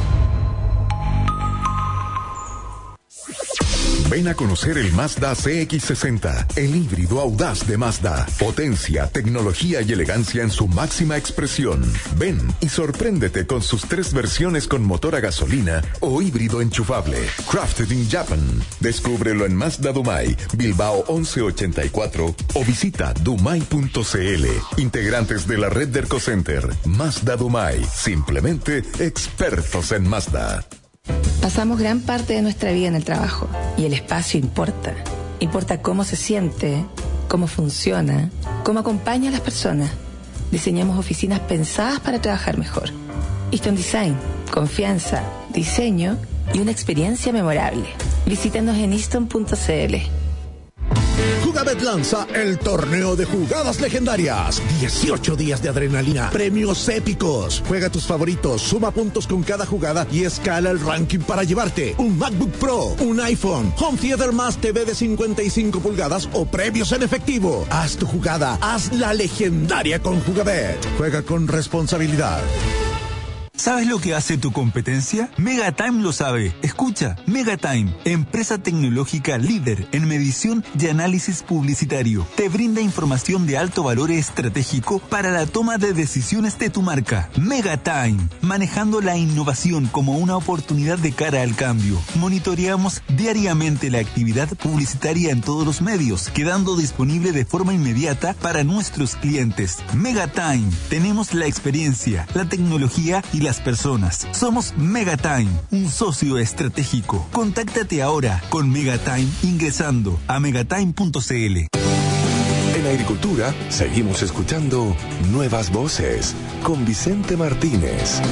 Ven a conocer el Mazda CX-60, el híbrido audaz de Mazda. Potencia, tecnología y elegancia en su máxima expresión. Ven y sorpréndete con sus 3 versiones con motor a gasolina o híbrido enchufable. Crafted in Japan. Descúbrelo en Mazda Dumai, Bilbao 1184 o visita dumai.cl. Integrantes de la red de Ercocenter. Mazda Dumai. Simplemente expertos en Mazda. Pasamos gran parte de nuestra vida en el trabajo y el espacio importa. Importa cómo se siente, cómo funciona, cómo acompaña a las personas. Diseñamos oficinas pensadas para trabajar mejor. Easton Design, confianza, diseño y una experiencia memorable. Visítanos en easton.cl. Jugabet lanza el torneo de jugadas legendarias. 18 días de adrenalina, premios épicos. Juega tus favoritos, suma puntos con cada jugada y escala el ranking para llevarte un MacBook Pro, un iPhone, Home Theater más TV de 55 pulgadas o premios en efectivo. Haz tu jugada, haz la legendaria con Jugabet. Juega con responsabilidad. ¿Sabes lo que hace tu competencia? Megatime lo sabe. Escucha, Megatime, empresa tecnológica líder en medición y análisis publicitario. Te brinda información de alto valor estratégico para la toma de decisiones de tu marca. Megatime, manejando la innovación como una oportunidad de cara al cambio. Monitoreamos diariamente la actividad publicitaria en todos los medios, quedando disponible de forma inmediata para nuestros clientes. Megatime, tenemos la experiencia, la tecnología y las personas. Somos Megatime, un socio estratégico. Contáctate ahora con Megatime ingresando a megatime.cl. En Agricultura seguimos escuchando Nuevas Voces con Vicente Martínez.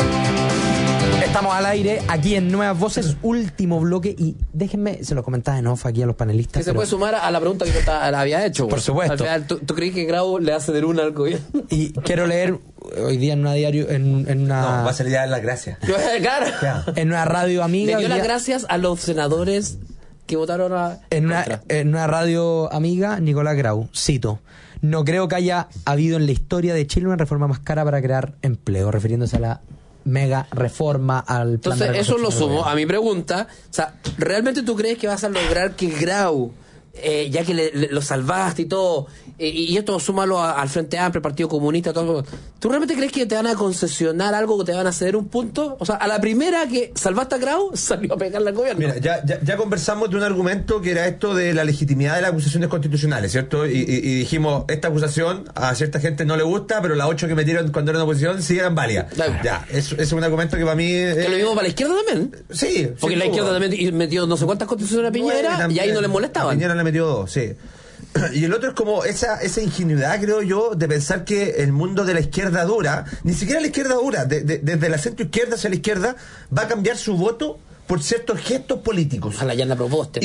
Estamos al aire aquí en Nuevas Voces, último bloque, y déjenme, se lo comentaba en off aquí a los panelistas. Que se puede sumar a la pregunta que yo la había hecho. Por supuesto. Al final, ¿tú crees que Grau le hace de luna al gobierno? Y quiero leer hoy día en una diario, en una... No, va a salir ya en las gracias. Claro. En una radio amiga. Le dio las gracias a los senadores que votaron en una radio amiga, Nicolás Grau, cito: no creo que haya habido en la historia de Chile una reforma más cara para crear empleo, refiriéndose a la mega reforma al plan. Entonces, eso lo sumo a mi pregunta. O sea, ¿realmente tú crees que vas a lograr que Grau, ya que lo salvaste y todo, y esto súmalo al Frente Amplio, Partido Comunista, todo, ¿tú realmente crees que te van a concesionar algo, que te van a ceder un punto? O sea, a la primera que salvaste a Grau, salió a pegarle al gobierno. Mira, ya conversamos de un argumento que era esto de la legitimidad de las acusaciones constitucionales, ¿cierto? Y dijimos, esta acusación a cierta gente no le gusta, pero las 8 que metieron cuando eran oposición sí eran válidas. Ya, es un argumento que para mí... ¿Que lo mismo para la izquierda también? Sí. Porque la izquierda también metió no sé cuántas constituciones a Piñera, y ahí no les molestaban. A Piñera le metió 2, sí. Y el otro es como esa ingenuidad, creo yo, de pensar que el mundo de la izquierda dura, ni siquiera la izquierda dura, desde la centro izquierda hacia la izquierda, va a cambiar su voto por ciertos gestos políticos. A la llana proposta.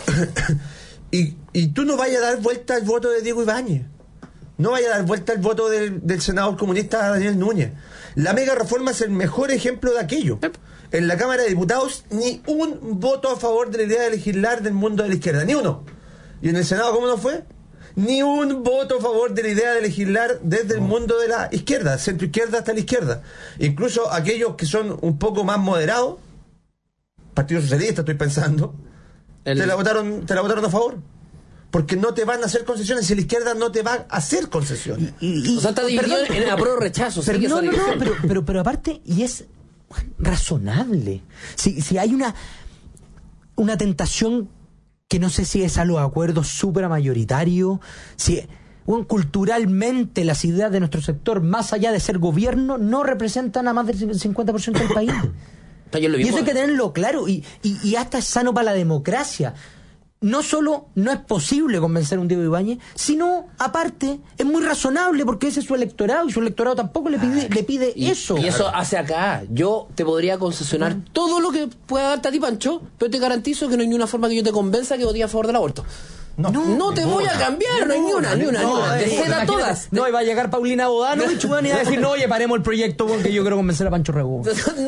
Y tú no vayas a dar vuelta al voto de Diego Ibáñez. No vayas a dar vuelta al voto del senador comunista Daniel Núñez. La mega reforma es el mejor ejemplo de aquello. En la Cámara de Diputados, ni un voto a favor de la idea de legislar del mundo de la izquierda, ni uno. ¿Y en el Senado cómo no fue? Ni un voto a favor de la idea de legislar desde el mundo de la izquierda, centro izquierda hasta la izquierda. Incluso aquellos que son un poco más moderados, Partido Socialista estoy pensando, te la votaron a favor. Porque no te van a hacer concesiones, si la izquierda no te va a hacer concesiones. O sea, está dividido en apruebo-rechazo. Pero aparte, y es razonable. Si hay una tentación que no sé si es a los acuerdos supramayoritarios, si culturalmente las ideas de nuestro sector, más allá de ser gobierno, no representan a más del 50% del país. Y eso hay que tenerlo claro, y hasta es sano para la democracia. No solo no es posible convencer a un Diego Ibáñez, sino, aparte, es muy razonable porque ese es su electorado, y su electorado tampoco le pide eso. Y eso hace acá. Yo te podría concesionar todo lo que pueda darte a ti, Pancho, pero te garantizo que no hay ninguna forma que yo te convenza que vote a favor del aborto. No te voy a cambiar, no hay ni una. De cena todas. No, y va a llegar Paulina Bodanovich y va a decir, no, oye, paremos el proyecto porque yo quiero convencer a Pancho Rego.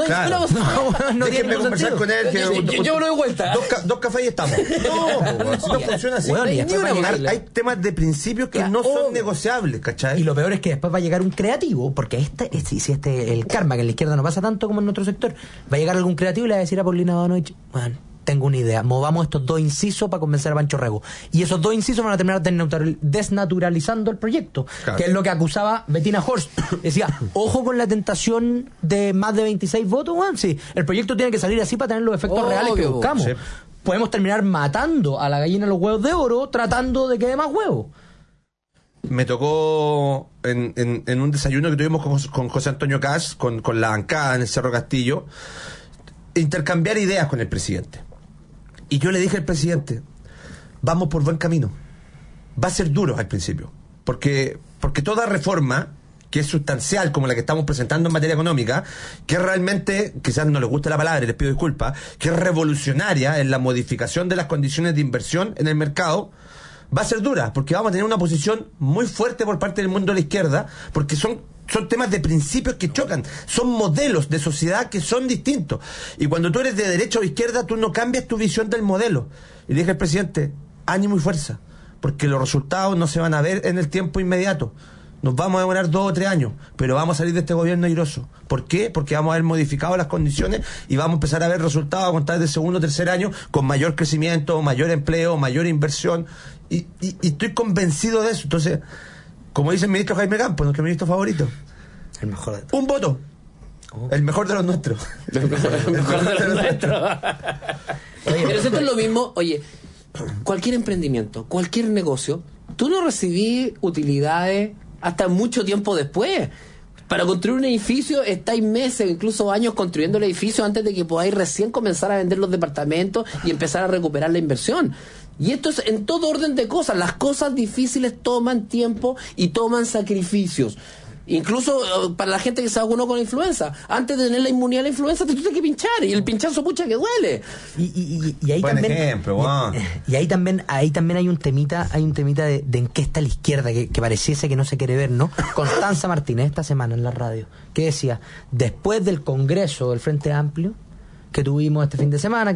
No tiene conversar con él. Yo me doy vuelta. Dos cafés y estamos. No funciona así. Hay temas de principios que no son negociables, ¿cachai? Y lo peor es que después va a llegar un creativo, porque el karma, que en la izquierda no pasa tanto como en nuestro sector, va a llegar algún creativo y le va a decir a Paulina Bodanovich, bueno, tengo una idea, movamos estos 2 incisos para convencer a Pancho Rego. Y esos 2 incisos van a terminar desnaturalizando el proyecto, claro. Que es lo que acusaba Bettina Horst. Decía, ojo con la tentación de más de 26 votos, bueno, sí, el proyecto tiene que salir así para tener los efectos reales que buscamos. Sí. Podemos terminar matando a la gallina los huevos de oro tratando de que dé más huevos. Me tocó en un desayuno que tuvimos con José Antonio Caz, con la bancada en el Cerro Castillo, intercambiar ideas con el presidente. Y yo le dije al presidente, vamos por buen camino. Va a ser duro al principio, porque toda reforma que es sustancial como la que estamos presentando en materia económica, que realmente, quizás no les guste la palabra y les pido disculpas, que es revolucionaria en la modificación de las condiciones de inversión en el mercado, va a ser dura, porque vamos a tener una posición muy fuerte por parte del mundo de la izquierda, porque son temas de principios que chocan, son modelos de sociedad que son distintos. Y cuando tú eres de derecha o izquierda, tú no cambias tu visión del modelo. Y le dije al presidente, ánimo y fuerza, porque los resultados no se van a ver en el tiempo inmediato. Nos vamos a demorar 2 o 3 años, pero vamos a salir de este gobierno airoso. ¿Por qué? Porque vamos a haber modificado las condiciones y vamos a empezar a ver resultados a contar del segundo o tercer año con mayor crecimiento, mayor empleo, mayor inversión. Y estoy convencido de eso. Entonces, como dice el ministro Jaime Campos, nuestro ministro favorito, el mejor de un voto. El mejor de los nuestros. El mejor de los nuestros. Pero esto es lo mismo. Oye, cualquier emprendimiento, cualquier negocio, tú no recibís utilidades hasta mucho tiempo después. Para construir un edificio estáis meses, incluso años construyendo el edificio antes de que podáis recién comenzar a vender los departamentos y empezar a recuperar la inversión. Y esto es en todo orden de cosas. Las cosas difíciles toman tiempo y toman sacrificios. Incluso para la gente que se vacunó con la influenza, antes de tener la inmunidad a la influenza te tienes que pinchar, y el pinchazo pucha que duele. Y ahí buen también ejemplo, wow. y ahí también hay un temita de en qué está la izquierda, que pareciese que no se quiere ver, ¿no? Constanza Martínez esta semana en la radio, que decía, después del Congreso del Frente Amplio que tuvimos este fin de semana,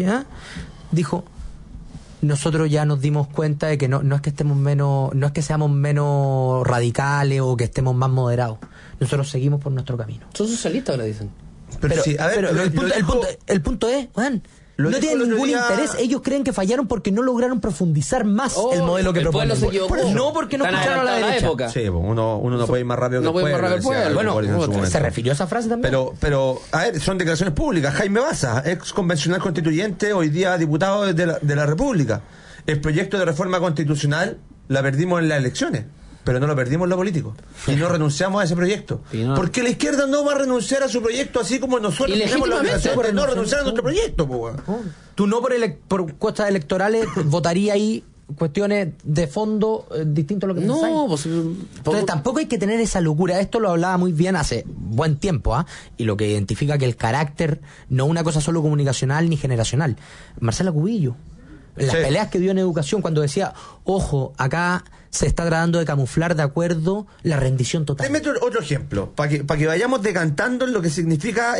dijo, nosotros ya nos dimos cuenta de que no es que estemos menos, no es que seamos menos radicales o que estemos más moderados. Nosotros seguimos por nuestro camino. Son socialistas ahora, dicen. Pero sí, a ver, el punto es, Juan, no tienen ningún interés. Ellos creen que fallaron porque no lograron profundizar más el modelo que proponen. No porque no escucharon a la derecha. Sí, uno no puede ir más rápido que el pueblo. Bueno, se refirió a esa frase también. Pero a ver, son declaraciones públicas. Jaime Baza, ex convencional constituyente, hoy día diputado de la República. El proyecto de reforma constitucional la perdimos en las elecciones, pero no lo perdimos en lo político. Y no renunciamos a ese proyecto. Porque la izquierda no va a renunciar a su proyecto, así como nosotros tenemos la obligación de no renunciar a nuestro proyecto. Tú no por cuestas electorales votarías ahí cuestiones de fondo distinto a lo que pensáis. Entonces tampoco hay que tener esa locura. Esto lo hablaba muy bien hace buen tiempo, y lo que identifica que el carácter no es una cosa solo comunicacional ni generacional. Marcela Cubillo, en las peleas que dio en educación, cuando decía, ojo, acá se está tratando de camuflar de acuerdo la rendición total. Te meto otro ejemplo, para que vayamos decantando en lo que significa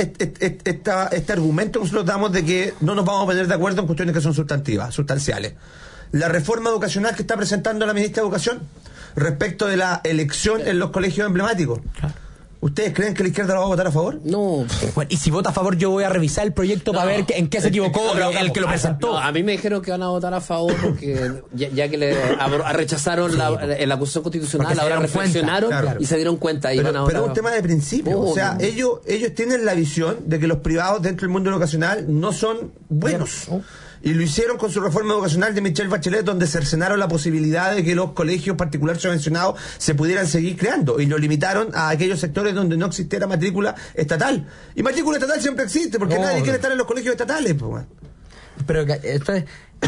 este argumento que nosotros damos de que no nos vamos a poner de acuerdo en cuestiones que son sustanciales. La reforma educacional que está presentando la ministra de Educación respecto de la elección en los colegios emblemáticos. Claro. ¿Ustedes creen que la izquierda lo va a votar a favor? No. Bueno, y si vota a favor, yo voy a revisar el proyecto para ver en qué se equivocó el que lo presentó. No, a mí me dijeron que van a votar a favor porque ya que rechazaron la acusación constitucional, ahora reflexionaron y se dieron cuenta. Pero es un tema de principio. O sea, ellos tienen la visión de que los privados dentro del mundo educacional no son buenos. Y lo hicieron con su reforma educacional de Michelle Bachelet, donde cercenaron la posibilidad de que los colegios particulares subvencionados se pudieran seguir creando, y lo limitaron a aquellos sectores donde no existiera matrícula estatal. Y matrícula estatal siempre existe, porque nadie quiere estar en los colegios estatales. Pero entonces,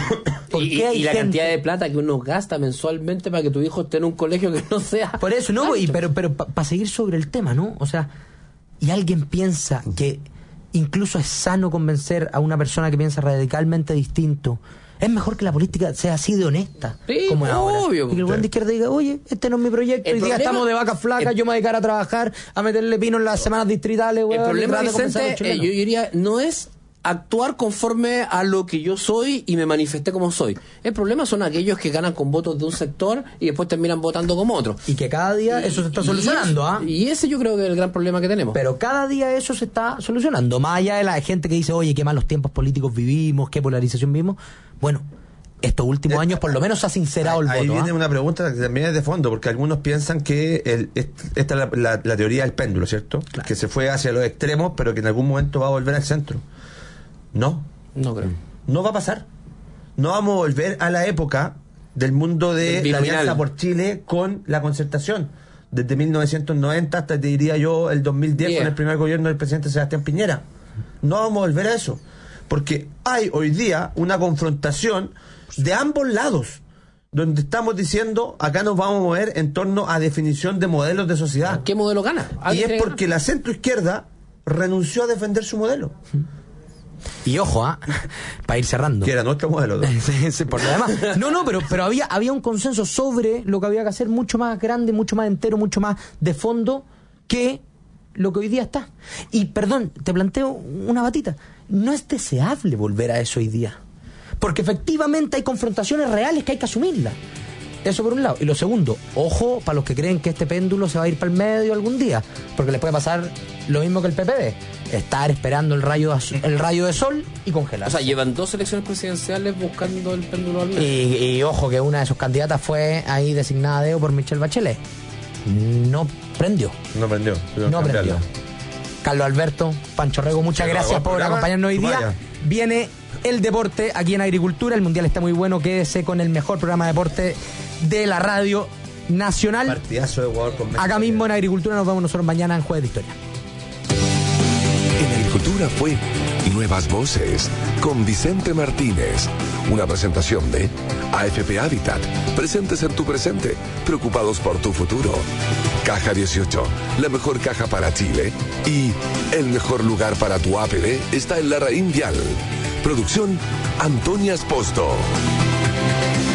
y la cantidad de plata que uno gasta mensualmente para que tu hijo esté en un colegio que no sea... Por eso, no, pero para seguir sobre el tema, ¿no? O sea, y alguien piensa que incluso es sano convencer a una persona que piensa radicalmente distinto. Es mejor que la política sea así de honesta, como es ahora. Obvio. Y que el buen de izquierda diga, oye, este no es mi proyecto, hoy día estamos de vacas flacas, yo me voy a dedicar a trabajar, a meterle pino en las semanas distritales. El problema, Vicente, yo diría, no es actuar conforme a lo que yo soy y me manifesté como soy. El problema son aquellos que ganan con votos de un sector y después terminan votando como otro. Y que cada día eso se está solucionando. Y ese yo creo que es el gran problema que tenemos. Pero cada día eso se está solucionando. Más allá de la gente que dice, oye, qué malos tiempos políticos vivimos, qué polarización vivimos. Bueno, estos últimos años por lo menos se ha sincerado el voto. Ahí viene una pregunta que también es de fondo, porque algunos piensan que esta es la teoría del péndulo, ¿cierto? Claro. Que se fue hacia los extremos, pero que en algún momento va a volver al centro. No creo. No va a pasar. No vamos a volver a la época del mundo de la Alianza por Chile con la Concertación. Desde 1990 hasta, te diría yo, el 2010 con el primer gobierno del presidente Sebastián Piñera. No vamos a volver a eso. Porque hay hoy día una confrontación de ambos lados, donde estamos diciendo, acá nos vamos a mover en torno a definición de modelos de sociedad. ¿Qué modelo gana? Y es porque la centroizquierda renunció a defender su modelo. Y ojo, para ir cerrando. Que era nuestro modelo. Sí, por lo demás. Pero había un consenso sobre lo que había que hacer, mucho más grande, mucho más entero, mucho más de fondo que lo que hoy día está. Y perdón, te planteo una batita. No es deseable volver a eso hoy día. Porque efectivamente hay confrontaciones reales que hay que asumirlas. Eso por un lado. Y lo segundo, ojo para los que creen que este péndulo se va a ir para el medio algún día, porque les puede pasar lo mismo que el PPD, estar esperando el rayo de sol y congelar. O sea, llevan 2 elecciones presidenciales buscando el péndulo al medio. Y ojo que una de sus candidatas fue ahí designada a dedo por Michelle Bachelet. No prendió. Carlos Alberto, Pancho Rego, muchas gracias por acompañarnos hoy día. Viene el deporte aquí en Agricultura. El Mundial está muy bueno. Quédese con el mejor programa de deporte de la radio nacional. Partidazo de Ecuador con México. Acá mismo en Agricultura. Nos vemos nosotros mañana en Jueves de Historia. En Agricultura fue Nuevas Voces con Vicente Martínez. Una presentación de AFP Habitat. Presentes en tu presente, preocupados por tu futuro. Caja 18, la mejor caja para Chile. Y el mejor lugar para tu APD está en Larraín Vial. Producción Antonia Esposto.